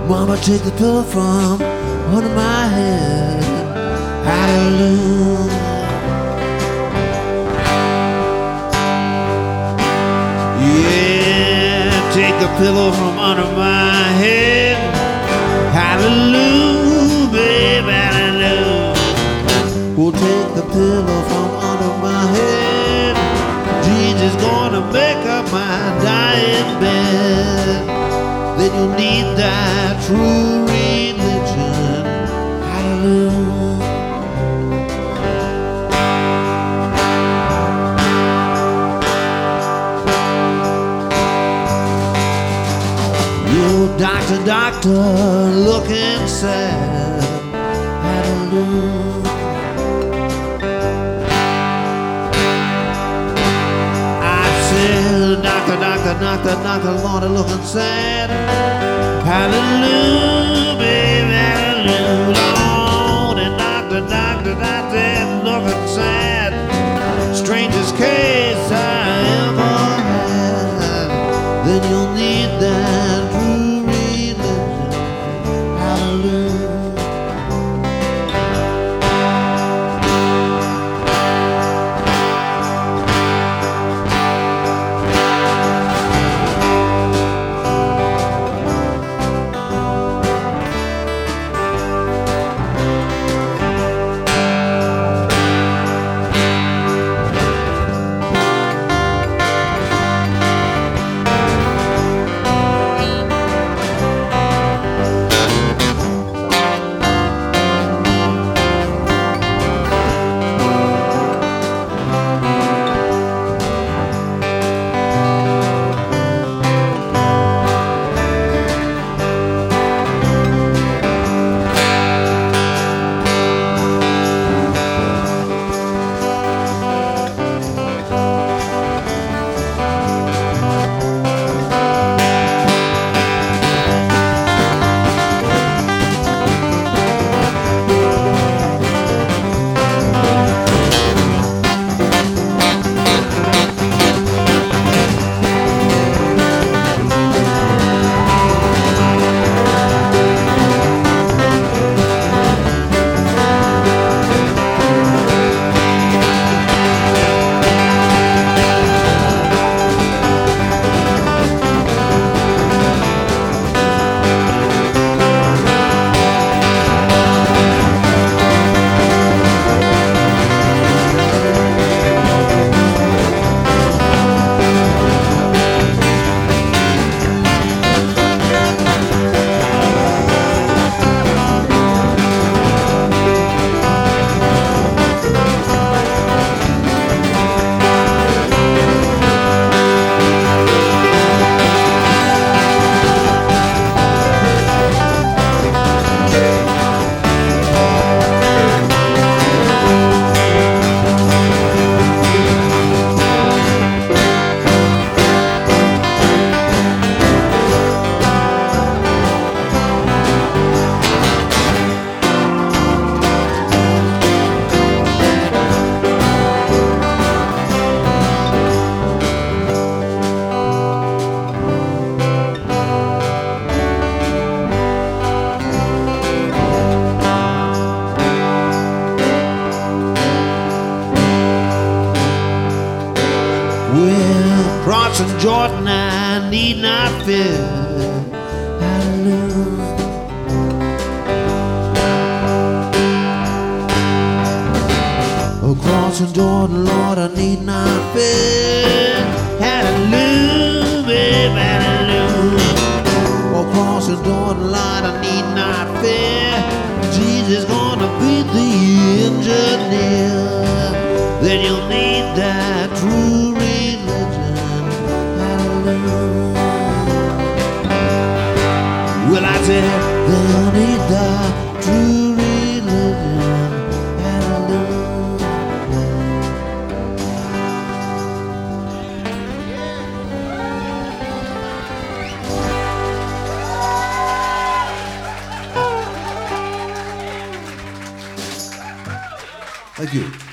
Mama, take the pillow from under my head. Hallelujah. Yeah, take the pillow from under my head. Hallelujah, baby, hallelujah. We'll take the pillow from under my head. Jesus gonna make up my dying bed. Then you'll need that true religion. Hallelujah. You doctor, doctor, looking sad. Hallelujah. I said, doctor, doctor, doctor, doctor, Lord, looking sad. Hallelujah, baby, hallelujah. Lord, and doctor, doctor, doctor, looking sad. Strangest case I ever had. Then you'll need that true religion. Hallelujah. Well, crossing Jordan, I need not fear. Hallelujah. Oh, crossing Jordan, Lord, I need not fear. Hallelujah, baby, hallelujah. Oh, crossing Jordan, Lord, I need not fear. Jesus gonna be the engineer. Then you'll need that true religion. Hallelujah. Well, I said they'll need that true religion. Hallelujah. Thank you.